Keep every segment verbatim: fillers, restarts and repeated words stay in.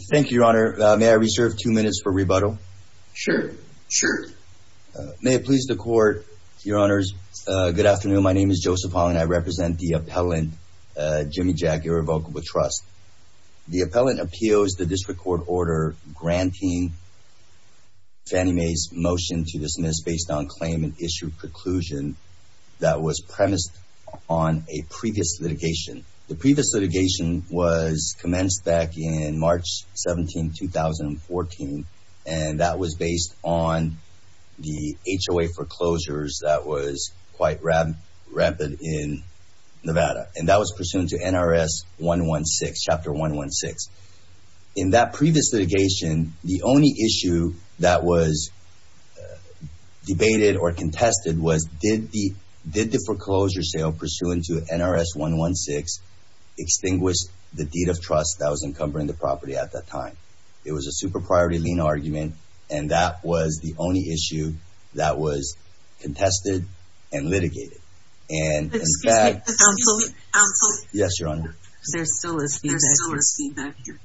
Thank you, Your Honor. Uh, may I reserve two minutes for rebuttal? Sure, sure. Uh, may it please the Court, Your Honors, uh, good afternoon. My name is Joseph Hong, and I represent the appellant, uh, Jimmy Jack Irrevocable Trust. The appellant appeals the district court order granting Fannie Mae's motion to dismiss based on claim and issue preclusion that was premised on a previous litigation. The previous litigation was commenced back in March seventeenth, two thousand fourteen, and that was based on the H O A foreclosures that was quite rab- rapid in Nevada, and that was pursuant to N R S one one six, Chapter one one six. In that previous litigation, the only issue that was uh, debated or contested was did the did the foreclosure sale pursuant to N R S one one six extinguish the deed of trust that was encumbering the property at that time. It was a super priority lien argument, and that was the only issue that was contested and litigated. And Excuse in fact, me, counsel, counsel. Yes, Your Honor. There still is feedback. There's still here. is feedback here.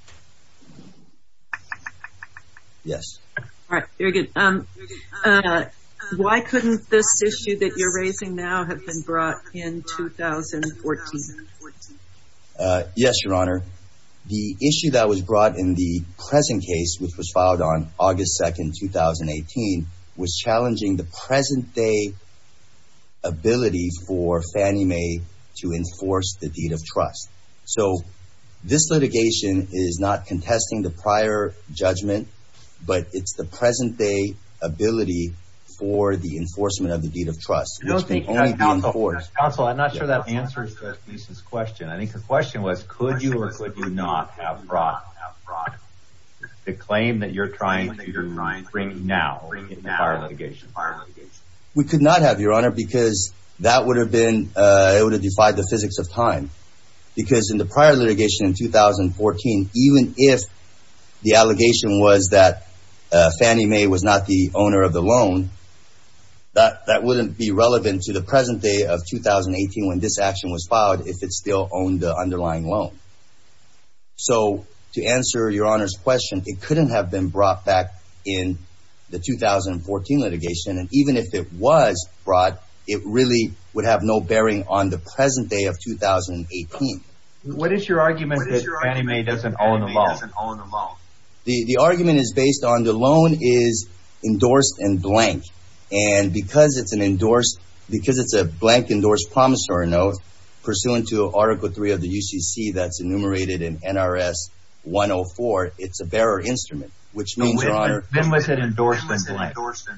Yes. All right, very good. Um, uh, why couldn't this issue that you're raising now have been brought in two thousand fourteen? Uh, yes, Your Honor. The issue that was brought in the present case, which was filed on August second, two thousand eighteen, was challenging the present day ability for Fannie Mae to enforce the deed of trust. So this litigation is not contesting the prior judgment, but it's the present day ability for the enforcement of the deed of trust, which can only be enforced. Counsel, I'm not sure that answers Judge Gleason's question. I think the question was, could you or could you not have brought the claim that you're trying to bring now in the prior litigation? We could not have, Your Honor, because that would have been, uh, it would have defied the physics of time. Because in the prior litigation in two thousand fourteen, even if the allegation was that uh, Fannie Mae was not the owner of the loan, that, that wouldn't be relevant to the present day of two thousand eighteen when this action was filed if it still owned the underlying loan. So to answer Your Honor's question, it couldn't have been brought back in the two thousand fourteen litigation, and even if it was brought, it really would have no bearing on the present day of two thousand eighteen. What is your argument that Fannie Mae doesn't own the loan? The, the argument is based on the loan is endorsed in blank, and because it's an endorsed, because it's a blank endorsed promissory note pursuant to Article three of the U C C that's enumerated in N R S one oh four, it's a bearer instrument, which means, Your Honor... When was it endorsed in blank?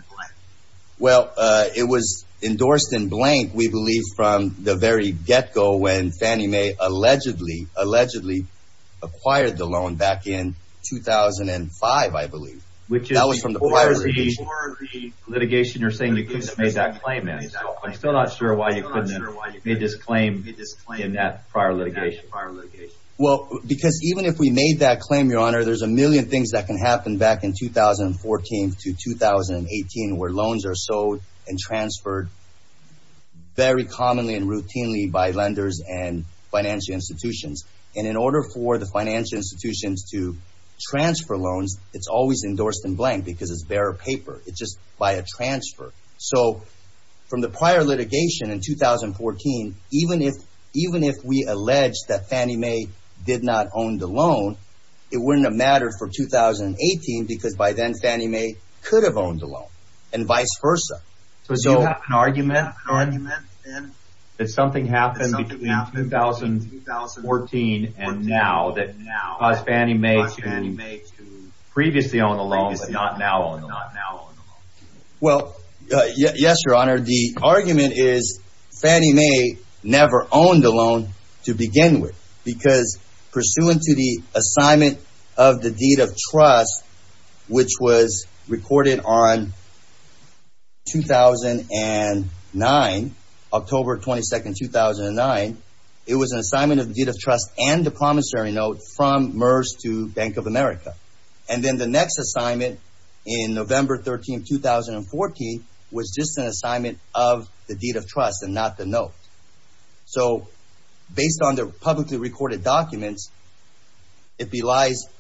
Well, uh, it was endorsed in blank, we believe, from the very get-go when Fannie Mae allegedly, allegedly acquired the loan back in two thousand five, I believe. Which is that was from the prior the, litigation. the litigation you're saying you couldn't have made that claim in. So I'm still not sure why you couldn't have made this claim in that prior litigation. Well, because even if we made that claim, Your Honor, there's a million things that can happen back in two thousand fourteen to two thousand eighteen where loans are sold and transferred very commonly and routinely by lenders and financial institutions. And in order for the financial institutions to transfer loans, it's always endorsed in blank because it's bearer paper. It's just by a transfer. So from the prior litigation in two thousand fourteen, even if even if we alleged that Fannie Mae did not own the loan, it wouldn't have mattered for two thousand eighteen because by then Fannie Mae could have owned the loan and vice versa. So, so do you have an argument, an argument then, that something happened something between happened two thousand fourteen and now that now caused Fannie Mae to, Fannie Mae to previously own the loan but not now own the loan? Well, uh, y- yes, Your Honor. The argument is Fannie Mae never owned the loan to begin with because pursuant to the assignment of the deed of trust, which was recorded on two thousand nine, October twenty-second, two thousand nine, it was an assignment of the deed of trust and the promissory note from MERS to Bank of America. And then the next assignment in November thirteenth, two thousand fourteen was just an assignment of the deed of trust and not the note. So based on the publicly recorded documents, it belies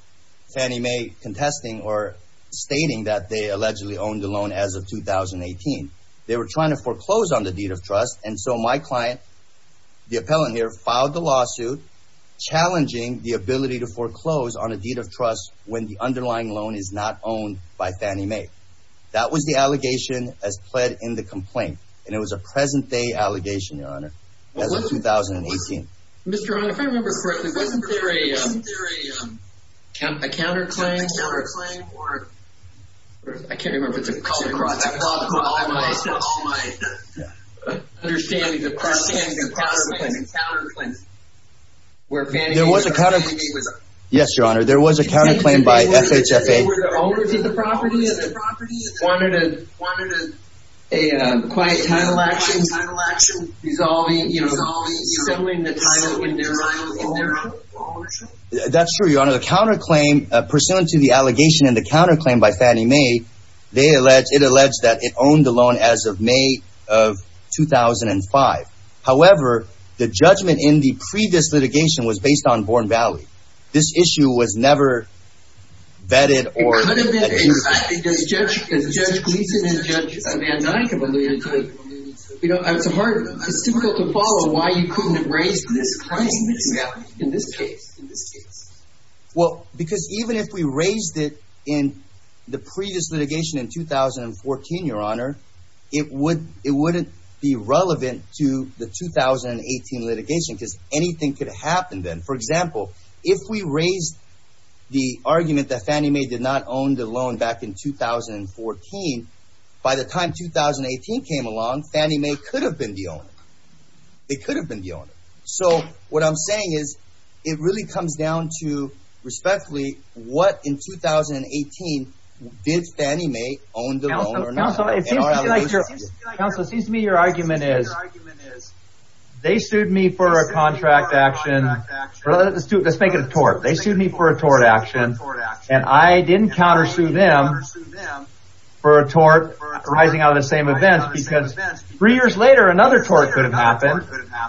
Fannie Mae contesting or stating that they allegedly owned the loan as of two thousand eighteen. They were trying to foreclose on the deed of trust, and so my client, the appellant here, filed the lawsuit challenging the ability to foreclose on a deed of trust when the underlying loan is not owned by Fannie Mae. That was the allegation as pled in the complaint, and it was a present-day allegation, Your Honor, as of two thousand eighteen. Mister Ron, if I remember correctly, wasn't there a, um, a counterclaim or, or, or I can't remember if it's a call across. I've lost all my, all my understanding of counterclaim, counterclaim, where Fannie There was a counter. Yes, Your Honor, there was a counterclaim by F H F A. They were the owners of the property, and the property wanted a wanted a. A uh, quiet title action, title action, resolving, you know, resolving, settling the title in their in their ownership. That's true, Your Honor. The counterclaim, uh, pursuant to the allegation in the counterclaim by Fannie Mae, they allege it alleged that it owned the loan as of May of two thousand five. However, the judgment in the previous litigation was based on Bourne Valley. This issue was never vetted or. It could have been. It, does Judge, does Judge Gleason and Judge Van Dyke have alluded to it? You know, it's hard. It's difficult to follow why you couldn't have raised this claim that you have in this case. In this case. Well, because even if we raised it in the previous litigation in two thousand fourteen, Your Honor, it would it wouldn't be relevant to the two thousand eighteen litigation because anything could happen then. For example, if we raised the argument that Fannie Mae did not own the loan back in two thousand fourteen, by the time two thousand eighteen came along, Fannie Mae could have been the owner. They could have been the owner. So what I'm saying is it really comes down to, respectfully, what in two thousand eighteen did Fannie Mae own the Counsel, loan or not? Counsel, it seems to me like your, Counsel, it seems to me your argument is they sued me for a contract action. Or let's do, let's make it a tort. They sued me for a tort action, and I didn't countersue them for a tort arising out of the same events because three years later another tort could have happened.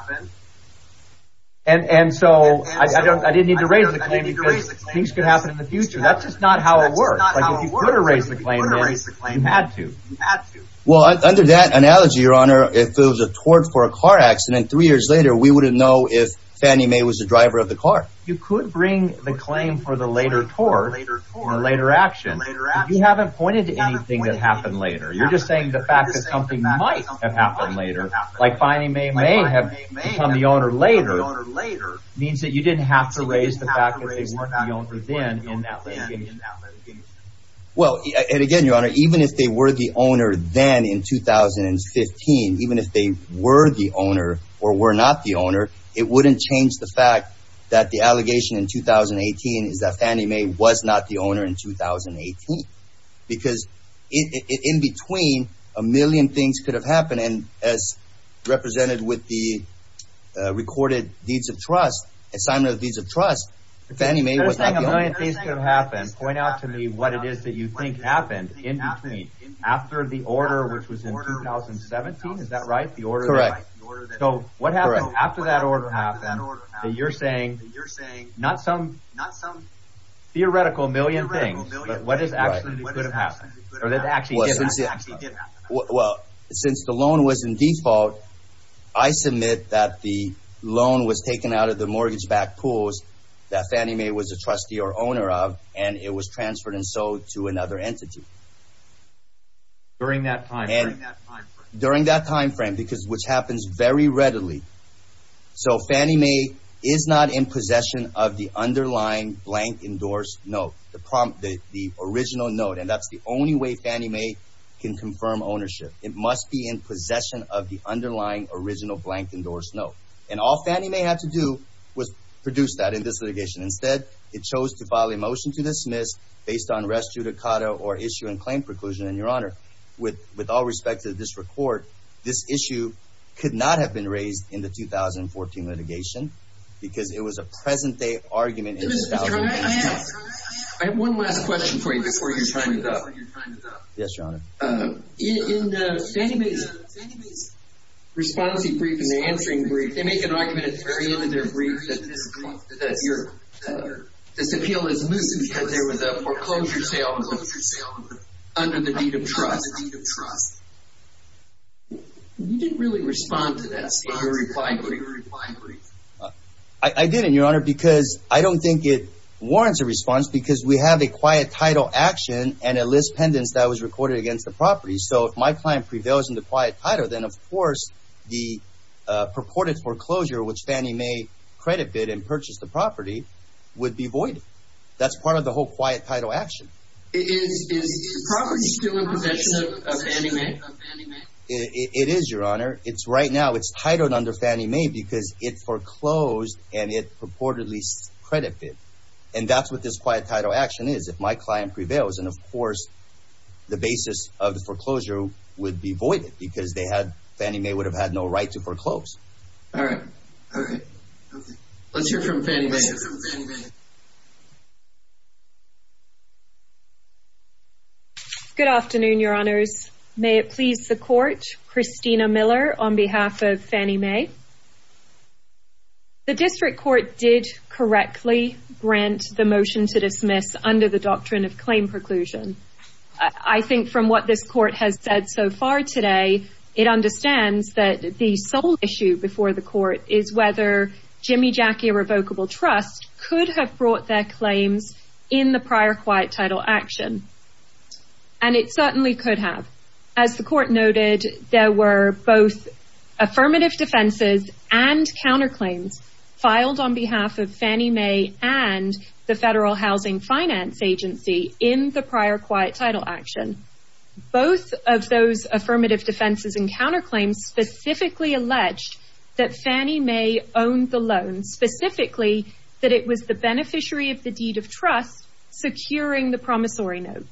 And and so I, I don't I didn't need to raise the claim because things could happen in the future. That's just not how it works. Like if you could have raised the claim, then you had to. You had to. Well, under that analogy, Your Honor, if it was a tort for a car accident, three years later, we wouldn't know if Fannie Mae was the driver of the car. You could bring the claim for the later tort in a later action. You haven't pointed to anything that happened later. You're just saying the fact that something might have happened later, like Fannie Mae may have become the owner later, means that you didn't have to raise the fact that they weren't the owner then in that litigation. Well, and again, Your Honor, even if they were the owner then in two thousand fifteen, even if they were the owner or were not the owner, it wouldn't change the fact that the allegation in two thousand eighteen is that Fannie Mae was not the owner in two thousand eighteen. Because it, it, in between, a million things could have happened. And as represented with the uh, recorded deeds of trust, assignment of deeds of trust, Fannie Mae was not the owner. A million things could have happened. Point out to me what it is that you think happened in between. After the order, which was in two thousand seventeen, is that right? The order. Correct. So what happened Correct. after that order happened that you're saying, not some theoretical million things, but what is actually right. that could have happened? Or that actually well, did since happen? It, well, since the loan was in default, I submit that the loan was taken out of the mortgage-backed pools that Fannie Mae was a trustee or owner of, and it was transferred and sold to another entity. During that time and frame. During that time frame, because which happens very readily. So Fannie Mae is not in possession of the underlying blank endorsed note, the, prom, the, the original note, and that's the only way Fannie Mae can confirm ownership. It must be in possession of the underlying original blank endorsed note. And all Fannie Mae had to do was produce that in this litigation. Instead, it chose to file a motion to dismiss based on res judicata or issue and claim preclusion. And Your Honor, with, with all respect to the district court, this issue could not have been raised in the two thousand fourteen litigation because it was a present-day argument in two thousand eighteen. I have, I have one last question for you before your time is up. Yes, Your Honor. Uh, in in uh, Fannie Mae's responsive brief and the answering brief, they make an argument at the very end of their brief that this that your uh, this appeal is moot because there was a foreclosure sale under the deed of trust. You didn't really respond to that in your reply brief. I, I didn't, Your Honor, because I don't think it warrants a response because we have a quiet title action and a lis pendens that was recorded against the property. So if my client prevails in the quiet title, then of course the uh, purported foreclosure, which Fannie Mae credit bid and purchased the property, would be voided. That's part of the whole quiet title action. Is, is the property still in possession of, of Fannie Mae? It, it, it is, Your Honor. It's right now, it's titled under Fannie Mae because it foreclosed and it purportedly credit bid. And that's what this quiet title action is. If my client prevails, and of course, the basis of the foreclosure would be voided because they had, Fannie Mae would have had no right to foreclose. All right. Okay. Okay. Let's hear from Fannie Mae. Let's hear from Fannie Mae. Good afternoon, Your Honors. May it please the Court, Christina Miller on behalf of Fannie Mae. The District Court did correctly grant the motion to dismiss under the doctrine of claim preclusion. I think from what this Court has said so far today, it understands that the sole issue before the Court is whether Jimmy Jack Irrevocable Trust could have brought their claims in the prior quiet title action. And it certainly could have. As the Court noted, there were both affirmative defenses and counterclaims filed on behalf of Fannie Mae and the Federal Housing Finance Agency in the prior quiet title action. Both of those affirmative defenses and counterclaims specifically alleged that Fannie Mae owned the loan, specifically that it was the beneficiary of the deed of trust securing the promissory note.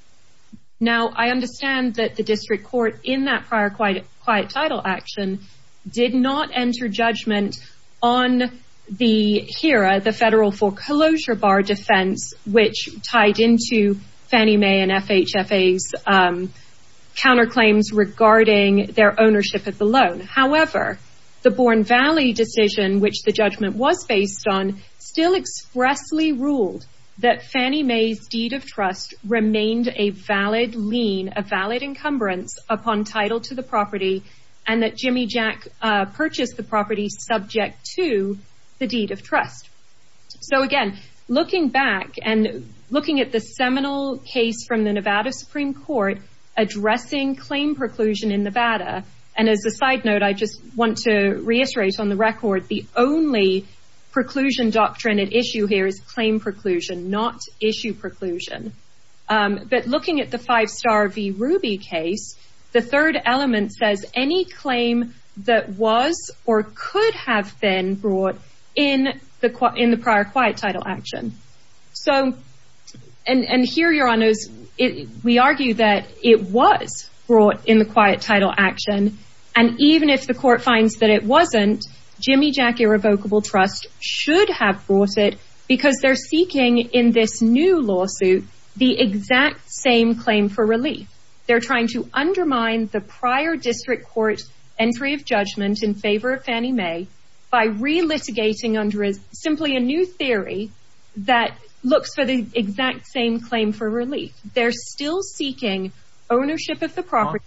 Now, I understand that the District Court in that prior quiet, quiet title action did not enter judgment on the H E R A, the Federal Foreclosure Bar defense, which tied into Fannie Mae and F H F A's um, counterclaims regarding their ownership of the loan. However, the Bourne Valley decision, which the judgment was based on, still expressly ruled that Fannie Mae's deed of trust remained a valid lien, a valid encumbrance upon title to the property, and that Jimmy Jack uh, purchased the property subject to the deed of trust. So again, looking back and looking at the seminal case from the Nevada Supreme Court addressing claim preclusion in Nevada, and as a side note, I just want to reiterate on the record, the only preclusion doctrine at issue here is claim preclusion, not issue preclusion. Um, but looking at the Five Star v. Ruby case, the third element says any claim that was or could have been brought in the in the prior quiet title action. So, and and here, Your Honors, it, we argue that it was brought in the quiet title action, and even if the court finds that it wasn't, Jimmy Jack Irrevocable Trust should have brought it because they're seeking in this new lawsuit the exact same claim for relief. They're trying to undermine the prior district court entry of judgment in favor of Fannie Mae by relitigating under a, simply a new theory that looks for the exact same claim for relief. They're still seeking ownership of the property.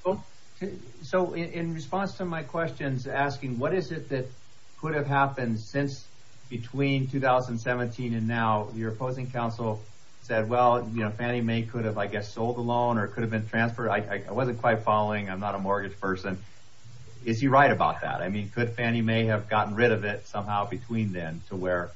So in, in response to my questions asking what is it that could have happened since between two thousand seventeen and now, your opposing counsel said, well, you know, Fannie Mae could have, I guess, sold the loan or it could have been transferred. I, I, I wasn't quite following. I'm not a mortgage person. Is he right about that? I mean, could Fannie Mae have gotten rid of it somehow between then to where,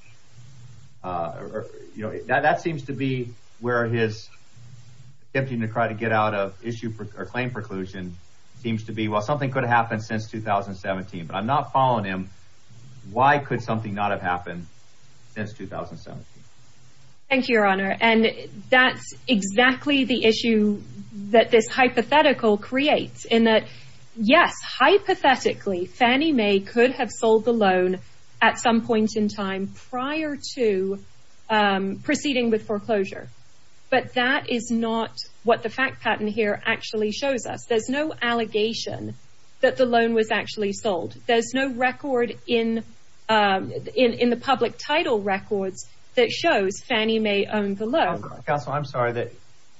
uh, or, you know, that, that seems to be where his attempting to try to get out of issue or claim preclusion seems to be, well, something could have happened since two thousand seventeen, but I'm not following him. Why could something not have happened since two thousand seventeen? Thank you, Your Honor. And that's exactly the issue that this hypothetical creates, in that, yes, hypothetically, Fannie Mae could have sold the loan at some point in time prior to um, proceeding with foreclosure. But that is not what the fact pattern here actually shows us. There's no allegation that the loan was actually sold. There's no record in um, in, in the public title records that shows Fannie Mae owned the loan. Counsel, I'm sorry. That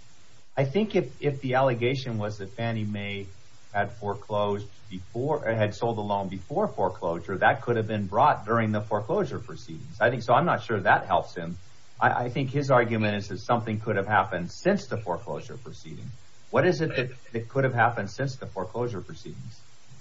I think if, if the allegation was that Fannie Mae had foreclosed before, or had sold the loan before foreclosure, that could have been brought during the foreclosure proceedings. I think so. I'm not sure that helps him. I, I think his argument is that something could have happened since the foreclosure proceeding. What is it that, that could have happened since the foreclosure proceedings?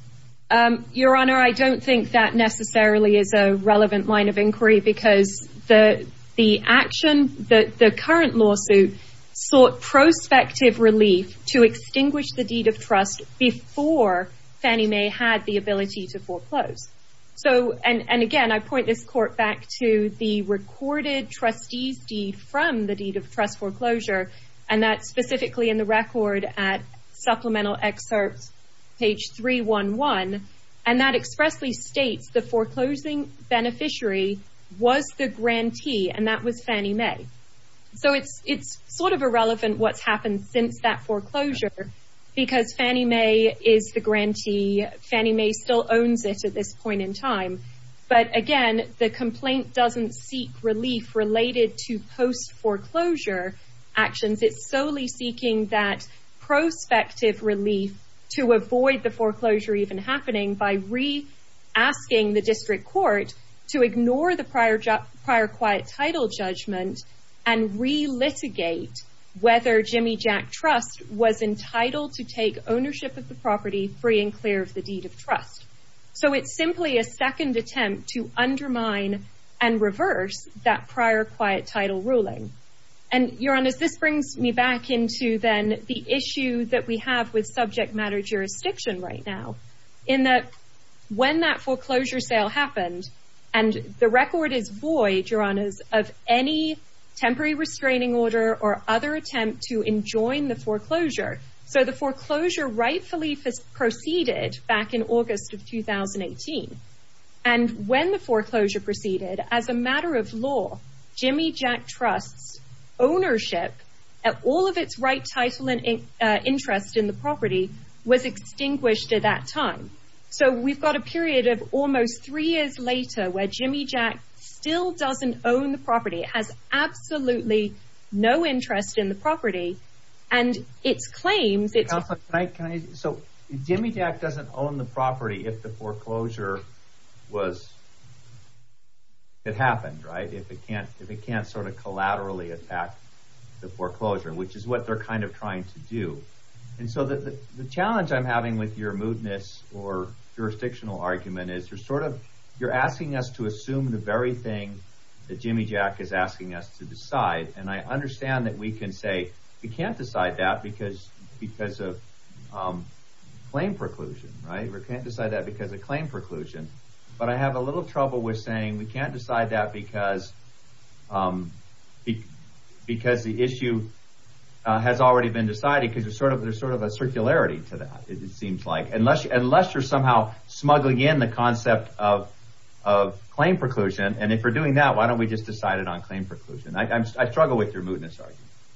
Um, Your Honor, I don't think that necessarily is a relevant line of inquiry, because the the action, the, the current lawsuit sought prospective relief to extinguish the deed of trust before Fannie Mae had the ability to foreclose. So, and, and again, I point this court back to the recorded trustee's deed from the deed of trust foreclosure, and that's specifically in the record at supplemental excerpts, page three eleven, and that expressly states the foreclosing beneficiary was the grantee, and that was Fannie Mae. So it's it's sort of irrelevant what's happened since that foreclosure, because Fannie Mae is the grantee. Fannie Mae still owns it at this point in time. But again, the complaint doesn't seek relief related to post-foreclosure actions. It's solely seeking that prospective relief to avoid the foreclosure even happening by re-asking the district court to ignore the prior ju- prior quiet title judgment and re-litigate whether Jimmy Jack Trust was entitled to take ownership of the property free and clear of the deed of trust. So it's simply a second attempt to undermine and reverse that prior quiet title ruling. And, Your Honor, this brings me back into then the issue that we have with subject matter jurisdiction right now, in that when that foreclosure sale happened, and the record is void, Your Honors, of any temporary restraining order or other attempt to enjoin the foreclosure. So the foreclosure rightfully f- proceeded back in August of two thousand eighteen. And when the foreclosure proceeded, as a matter of law, Jimmy Jack Trust's ownership, all of its right, title, and in, uh, interest in the property was extinguished at that time. So we've got a period of almost three years later where Jimmy Jack still doesn't own the property. It has absolutely no interest in the property, and its claims... It's Counselor, can I, can I, so Jimmy Jack doesn't own the property if the foreclosure was... It happened, right? If it can't, if it can't sort of collaterally attack the foreclosure, which is what they're kind of trying to do. And so the, the, the challenge I'm having with your mootness or jurisdictional argument is you're sort of, you're asking us to assume the very thing that Jimmy Jack is asking us to decide. And I understand that we can say, we can't decide that because, because of um, claim preclusion, right? We can't decide that because of claim preclusion. But I have a little trouble with saying we can't decide that because um, be, because the issue uh, has already been decided, because there's sort of there's sort of a circularity to that. It, it seems like unless unless you're somehow smuggling in the concept of of claim preclusion, and if we're doing that, why don't we just decide it on claim preclusion? I, I'm, I struggle with your mootness argument.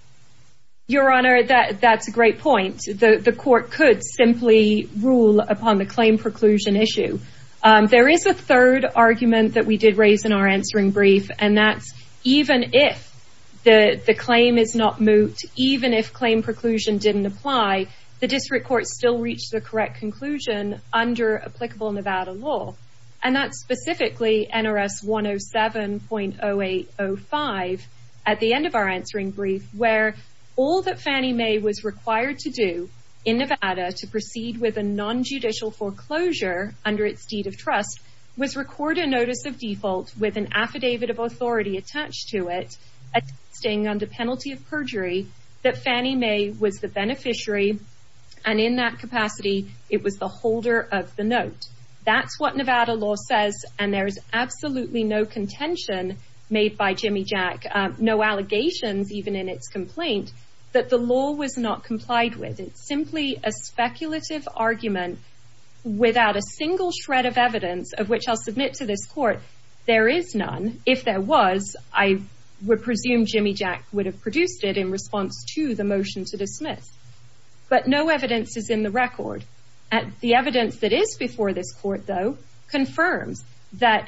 Your Honor, that that's a great point. The the court could simply rule upon the claim preclusion issue. Um, there is a third argument that we did raise in our answering brief, and that's even if the the claim is not moot, even if claim preclusion didn't apply, the district court still reached the correct conclusion under applicable Nevada law. And that's specifically N R S one oh seven point oh eight oh five at the end of our answering brief, where all that Fannie Mae was required to do in Nevada to proceed with a non-judicial foreclosure under its deed of trust was record a notice of default with an affidavit of authority attached to it, attesting under penalty of perjury that Fannie Mae was the beneficiary, and in that capacity, it was the holder of the note. That's what Nevada law says, and there's absolutely no contention made by Jimmy Jack, um, no allegations even in its complaint, that the law was not complied with. It's simply a speculative argument without a single shred of evidence, of which I'll submit to this court. There is none. If there was, I would presume Jimmy Jack would have produced it in response to the motion to dismiss. But no evidence is in the record. Uh, the evidence that is before this court, though, confirms that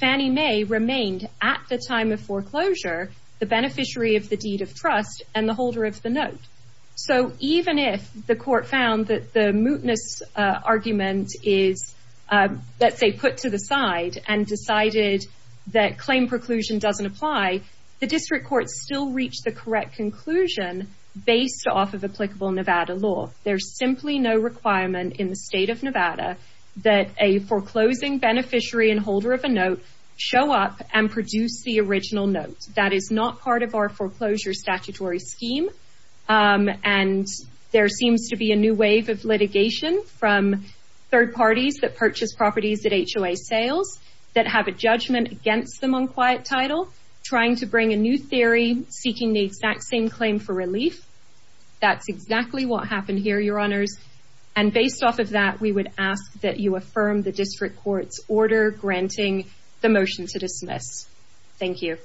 Fannie Mae remained at the time of foreclosure the beneficiary of the deed of trust and the holder of the note. So even if the court found that the mootness uh, argument is, uh, let's say, put to the side and decided that claim preclusion doesn't apply, the district court still reached the correct conclusion based off of applicable Nevada law. There's simply no requirement in the state of Nevada that a foreclosing beneficiary and holder of a note show up and produce the original note. That is not part of our foreclosure statutory scheme. Um, and there seems to be a new wave of litigation from third parties that purchase properties at H O A sales that have a judgment against them on quiet title, trying to bring a new theory, seeking the exact same claim for relief. That's exactly what happened here, Your Honors. And based off of that, we would ask that you affirm the district court's order granting the motion to dismiss. Thank you.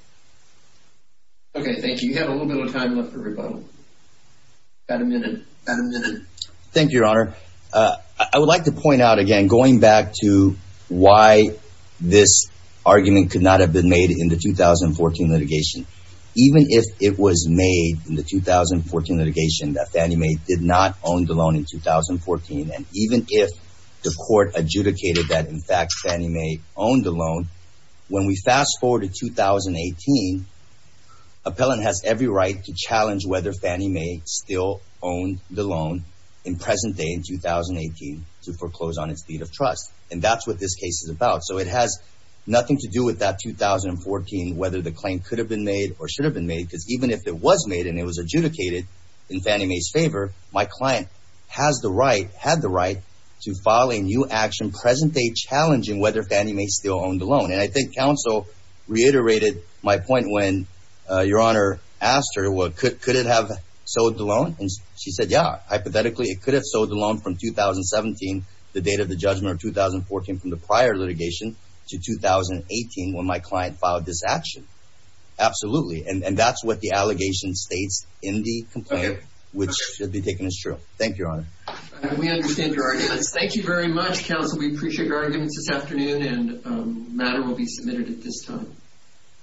Okay, thank you. You have a little bit of time left for rebuttal. About a minute. About a minute. Thank you, Your Honor. Uh, I would like to point out again, going back to why this argument could not have been made in the two thousand fourteen litigation. Even if it was made in the two thousand fourteen litigation that Fannie Mae did not own the loan in two thousand fourteen, and even if the court adjudicated that, in fact, Fannie Mae owned the loan, when we fast forward to two thousand eighteen, appellant has every right to challenge whether Fannie Mae still owned the loan in present day in two thousand eighteen to foreclose on its deed of trust. And that's what this case is about. So it has nothing to do with that two thousand fourteen, whether the claim could have been made or should have been made, because even if it was made and it was adjudicated in Fannie Mae's favor, my client has the right, had the right to file a new action present day challenging whether Fannie Mae still owned the loan. And I think counsel reiterated my point when uh, Your Honor asked her, well, could, could it have sold the loan? And she said, yeah, hypothetically, it could have sold the loan from two thousand seventeen, the date of the judgment, or two thousand fourteen from the prior litigation, to two thousand eighteen when my client filed this action. Absolutely. And and that's what the allegation states in the complaint, okay. which okay. should be taken as true. Thank you, Your Honor. Uh, we understand your arguments. Thank you very much, counsel. We appreciate your arguments this afternoon, and um, matter will be submitted at this time.